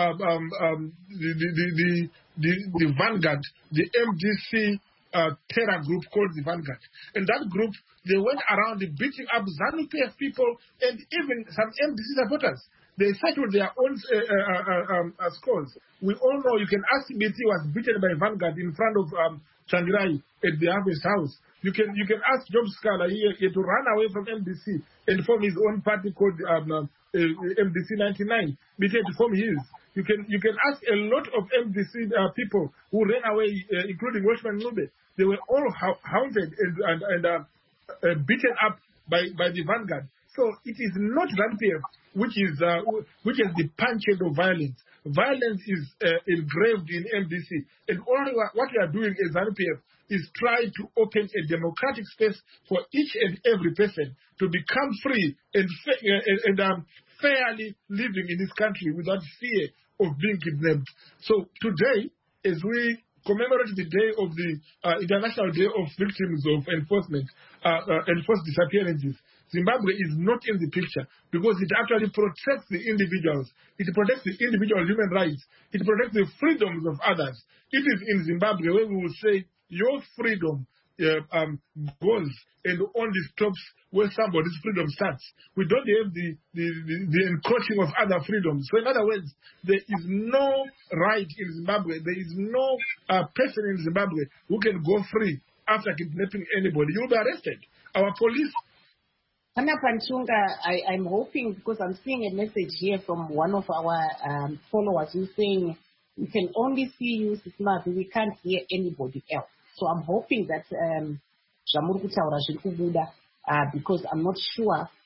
the Vanguard, the MDC terror group called the Vanguard. And that group, they went around beating up ZANU-PF people and even some MDC supporters. They settled their own scores. We all know, you can ask BT was beaten by Vanguard in front of Changirai at the Harvest House. You can ask Job Scala here to run away from MDC and form his own party called MDC 99. BT to form his. You can ask a lot of MDC people who ran away, including Welshman Nube. They were all hounded and beaten up by the Vanguard. So it is not ZANU-PF which has the penchant of violence. Violence is engraved in MDC. And all what we are doing as ZANU-PF is try to open a democratic space for each and every person to become free and fairly living in this country without fear of being kidnapped. So today, as we commemorate the day of the International Day of Victims of Enforced Disappearances, Zimbabwe is not in the picture because it actually protects the individuals. It protects the individual human rights. It protects the freedoms of others. It is in Zimbabwe where we will say your freedom goes and only stops where somebody's freedom starts. We don't have the encroaching of other freedoms. So in other words, there is no right in Zimbabwe. There is no person in Zimbabwe who can go free after kidnapping anybody. You'll be arrested. Our police. Anna Panchunga, I'm hoping, because I'm seeing a message here from one of our followers who's saying, we can only see you, Sismat, we can't hear anybody else. So I'm hoping that because I'm not sure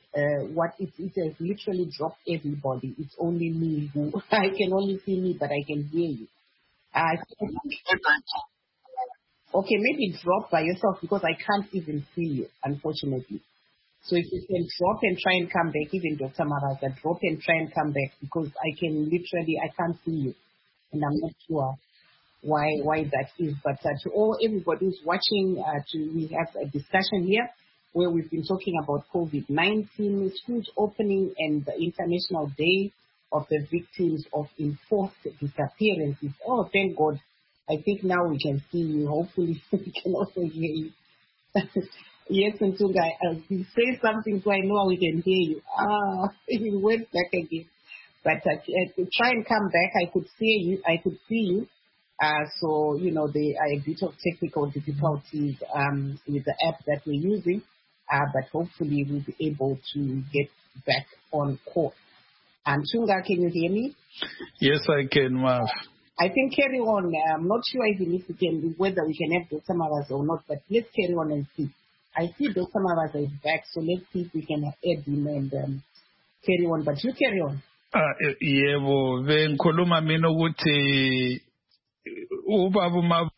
what it has literally dropped everybody. It's only me who I can only see me, but I can hear you. Okay, maybe drop by yourself because I can't even see you, unfortunately. So if you can drop and try and come back, even Dr. Maraza, drop and try and come back because I can't see you. And I'm not sure why that is. But to everybody who's watching, we have a discussion here where we've been talking about COVID-19, schools opening and the International Day of the Victims of Enforced Disappearances. Oh, thank God. I think now we can see you. Hopefully we can also hear you. Yes, Ntunga, say something so I know we can hear you. You went back again. But try and come back. I could see you. So, there are a bit of technical difficulties with the app that we're using. But hopefully we'll be able to get back on course. Ntunga, can you hear me? Yes, I can, Marv. I think carry on. I'm not sure even if whether we can have Dr. Maraza or not, but let's carry on and see. I see Dr. Maraza is back, so let's see if we can add him and carry on. But you carry on. Yebo, bengikhuluma mina ukuthi ubaba.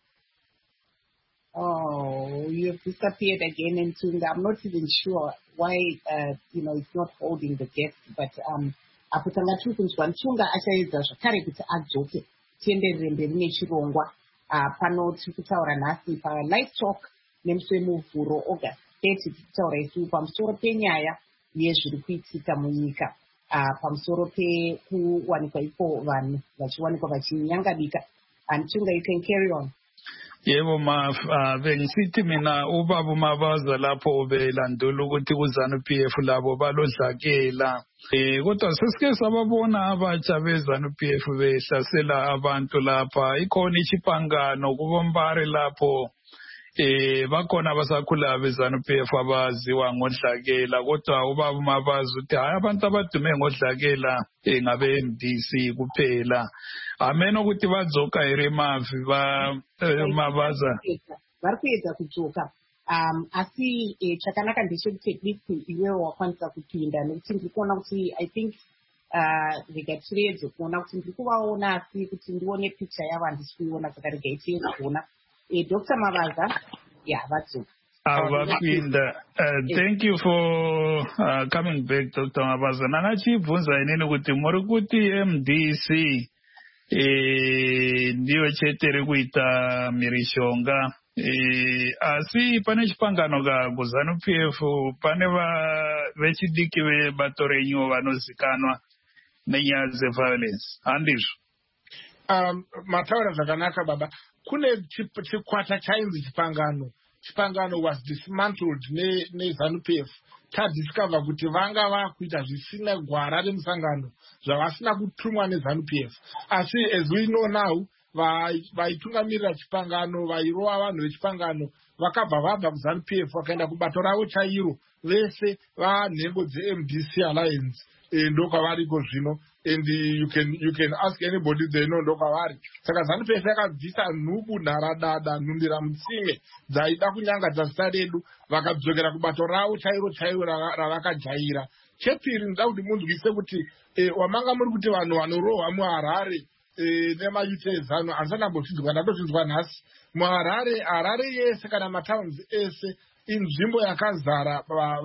Oh, you have disappeared again, and I'm not even sure why it's not holding the guest, but aputanga tukunzwa Ntunga achaedza zvakare kuti adzoke tienderere mberi nechirongwa pano tiri kutaura nhasi palive talk nemusi wemuvhuro August 30 tiri kutaura isu pamusoro penyaya yezviri kuitika munyika pamusoro pekuwanikwa ipo vanhu vachiwanikwa vachinyangadika. Ntunga, you can carry on. Yebo bengisithi mina ubaba uMabaza lapho belandula ukuthi kuZANU-PF labo balodlakela kodwa sesike sababona abatsha beZANU-PF behlasela abantu lapha ikhona ichipangano kubombare lapho bakhona abasakhula beZANU-PF abaziwa ngodlakela kodwa ubaba uMabaza uthi hayi abantu abadume ngodlakela ngabe-MDC kuphela ameno ukuthi badzoka ere mavi Mabaza vari kuedza kudzoka asi chakanaka ndechekuti iwewo wakwanisa kupinda nekuti ndiri kuona kuti I think regatiredzwe kuona kuti ndiri kuvaona asi kuti ndione picha yavo handisi kuiona saka regaitiedza kuona Dr. Mabaza vadzoka. Avapinda. Thank you for coming back, Dr. Mabaza. Nanachibvunza inini kuti muri kuti MDC ndiyo chete rikuita mhirishonga asi pane chipangano kuZANU-PF pane vechidiki vebato renyu vanozikanwa nenyaya dzeviolence handizvo? Mataura zvakanaka baba. Kune chikwata chainzi chipangano was dismantled neZANU-PF. Tadiscover kuti vanga vakuita zvisina gwara remusangano zvavasina kutumwa neZANU-PF. Asi as we know now, vaitungamirira chipangano vairova vanhu vechipangano vakabva vabva kuZANU-PF vakaenda kubato ravo chairo vese vanhengo dzeMDC Alliance ndokwavariko zvino, and you can ask anybody they know ndokwavari. Saka ZANU-PF yakabvisa nhubu, nharadada, nhundira mutsime dzaida kunyangadza zita redu vakadzokera kubato ravo chairo ravakajaira. Chepiri ndoda kuti munzwise kuti wamanga muri kuti vanhu vanorohwa muHarare nemayuti ezano handisanambozvinzwa, ndatozvinzwa nhasi. Harare yese kana matowns ese inzvimbo yakazara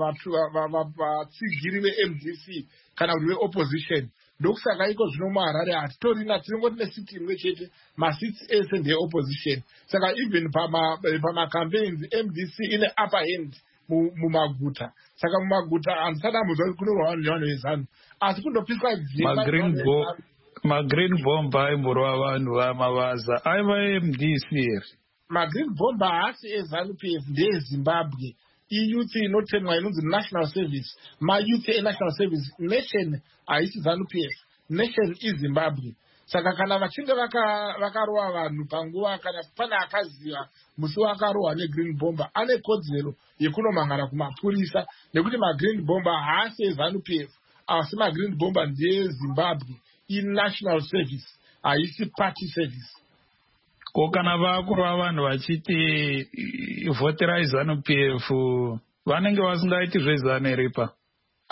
vatsigiri veMDC kana kuti veopposition. Ndokusaka iko zvino muHarare hatitorina, tinongoti nesiti imwe chete, masiti ese ndeopposition. Saka even pamacampaigns MDC ine upper hand mumaguta. Saka mumaguta handisanambozva kuti kunorwa vanhu nevanhu vezano, asi kundopiswa dzimba magreen bomb aimborwa vanhu vaMabaza aiva MDC here. Magreen bomb haasi eZANU-PF ndeeZimbabwe. Iyuthi inotemwa inonzi National Service. Mayuthi eNational Service nation haisi ZANU-PF. Nation iZimbabwe. Saka kana vachinge vakarohwa vanhu panguva, kana pana akaziva musi wakarohwa negreen bomb, ane kodzero yekunomangana kumapurisa nekuti magreen bomb haasi eZANU-PF, asi magreen bomb ndeeZimbabwe. National Service haisi party service. Ko kana vakurwa vanhu vachiti voterai ZANU-PF vanenge vasingaiti zvezano here pa?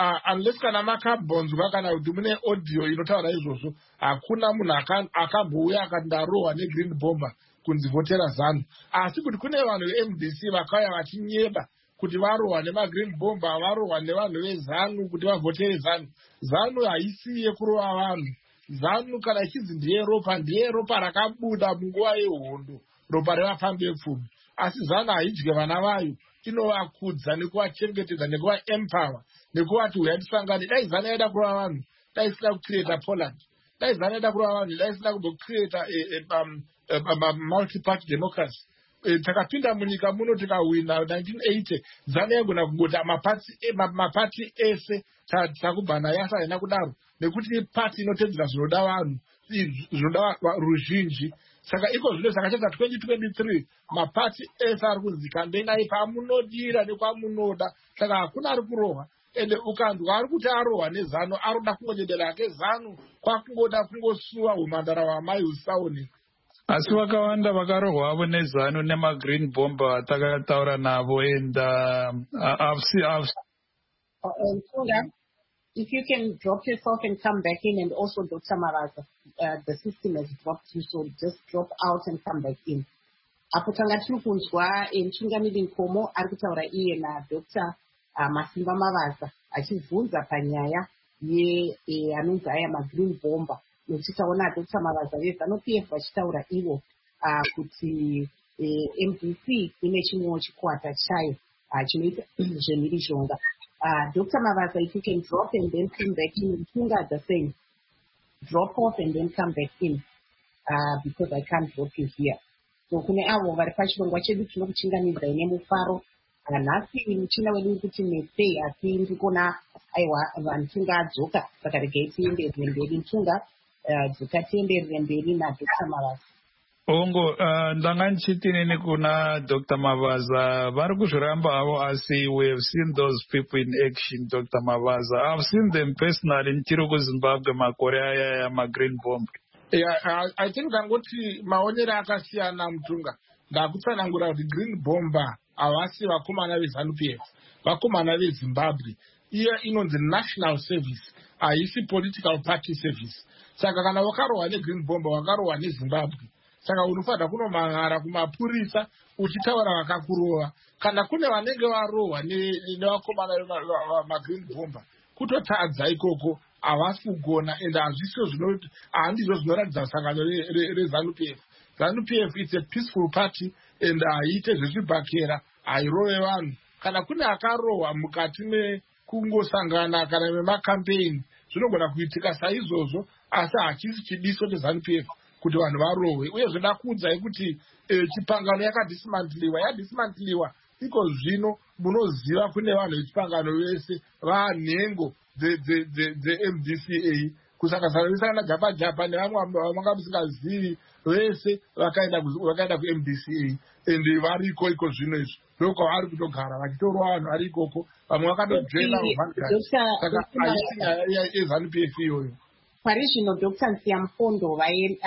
unless kana makabhonzwa kana kuti mune audio inotaura izvozvo hakuna munhu akambouya akati ndarohwa negreen bomber kunzi votera ZANU. Asi kuti kune vanhu veMDC vakauya vachinyeba kuti varohwa nemagreen bomber, varohwa nevanhu veZANU kuti vavotere ZANU. ZANU haisi yekurova vanhu. ZANU kana ichinzi ndiye ropa rakabuda munguva yehondo, ropa revafambi vepfumi. Asi ZANU haidye vana vayo, inovakudza nekuvachengetedza nekuvaempower nekuvati uyai tisangane. Dai ZANU yaida kurova vanhu, dai isina kucreata Poland. Dai ZANU yaida kurova vanhu, dai isina kucreata multi-party democracy. Takapinda munyika muno tikawina 1980, ZANU yaigona kungota mapati ese takubva nayo asi haina kudaro, nekuti pati inotedzera zvinoda vanhu, zvinoda ruzhinji. Saka iko zvino zvakachata 2023 mapati ese ari kuzikambe naye pamunodira nekwamunoda. Saka hakuna ari kurohwa. Ende ukandwa ari kuti arohwa neZANU aroda kungonyedera yake ZANU kwakungoda kungosuwa umandara wamai usaoneka. Asi vakawanda vakarohwa avo neZANU nemagreen bomber takataura navo. And if you can drop yourself and come back in, and also Dr. Mavaza, the system has dropped you, so just drop out and come back in. Apo tanga tiri kunzwa Mutungamiri Nkomo ari kutaura iye naDr. Masimba Mavaza achibvunza panyaya anonzi aya magreen bomber. Nechitaona Dr. Mavaza veZANU-PF vachitaura ivo kuti MDC ine chimwewo chikwata chayo chinoita zvemhirizhonga. Dr. Mavaza, if you can drop and then come back in. Mtunga the same. Drop off and then come back in because I can't drop you here. So kune avo vari pachirongwa chedu tinokuchingamidza ine mufaro. Nhasi muchina wedu kuti nesei asi ndikona aiwa Mtunga adzoka saka regai tienderere mberi. Mtunga dzoka tienderere mberi naDr. Mavaza. Ongo ndanga ndichitinini kuna Dr. Mavaza vari kuzviramba avo asi we have seen those people in action. Dr. Mavaza, I've seen them personally ndiri kuZimbabwe makore aya magreen bomb. Yeah, I think angoti maonero akasiyana Mutunga. Ndakutsanangura kuti green bomber havasi vakomana veZANU-PF, vakomana veZimbabwe. Iye inonzi national service, haisi political party service. Saka kana wakarohwa negreen bomber wakarohwa neZimbabwe. Saka unofanira kunomangara kumapurisa uchitaura vakakurova. Kana kune vanenge varohwa nevakomana vemagreen bomber, kutotadza ikoko havasi kugona, ende handizvo zvinoratidza sangano reZANU-PF. ZANU-PF it's a peaceful party and haiite zvezvibhakera, hairove vanhu. Kana kune akarohwa mukati mekungosangana kana memakampeini, zvinogona kuitika saizvozvo, asi hachisi chidiso cheZANU-PF kuti vanhu varohwe. Uye zvoda kuudzai kuti chipangano yadismantliwa iko zvino munoziva kune vanhu vechipangano vese vanhengo dzeMDCA kusangana japa nevamwe vamanga musingazivi vese vakaenda kuMDCA ende variko iko zvino izvo ndokwavari kutogara vachitorwa vanhu vari ikoko, vamwe vakatodzoenda saka haisi nyaya yeZANU-PF iyoyo. Pari zvino Dr. Nsiyampondo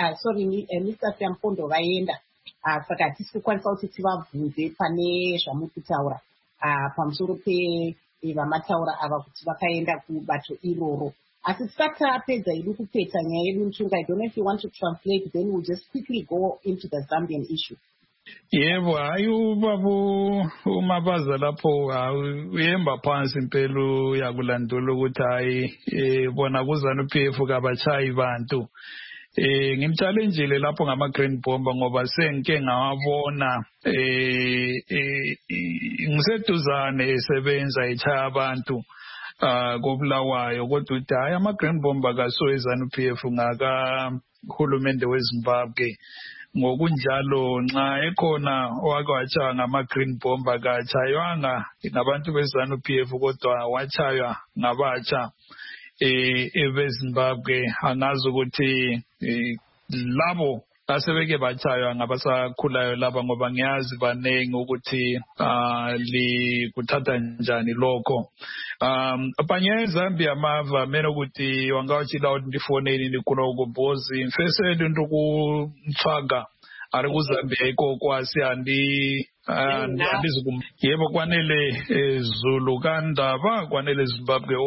Mr. Nsiyampondo vaenda saka hatisi kukwanisa kuti tivabvunze pane zvamuri kutaura pamusoro pevamataura ava kuti vakaenda kubato iroro. Asi tisati tapedza idu kupeta nyaya yedu Mutunga, I don't know if you want to translate, then we'll just quickly go into the Zambian issue. Yebo, hayi ubaba uMabaza lapho uyemba phansi impela yakulandula ukuthi hayi bona kuZANU-PF kabachayi bantu. Ngimchallenjile lapho ngama-green bomber ngoba sengike ngawabona ngiseduzane esebenza echaya abantu kobulawayo, kodwa uthi hayi ama-green bomber kaso eZANU-PF ngakahulumende weZimbabwe. Ngokunjalo nxa ekhona owake watshaywa ngama-green bomber katshayywanga ngabantu beZANU-PF kodwa watshaywa ngabatsha beZimbabwe. Angazi ukuthi labo asebeke batshaywa ngabasakhulayo laba ngoba ngiyazi banengi ukuthi likuthatha njani lokho. Abanye eZambia mavamele ukuthi wangawatshila ukuthi ndifoneni ndikhona ukumbozi mfesele ndokumfaka ari kuZambia ikoko andizikum. Yebo kwanele Zulu kandaba kwanele Zimbabwe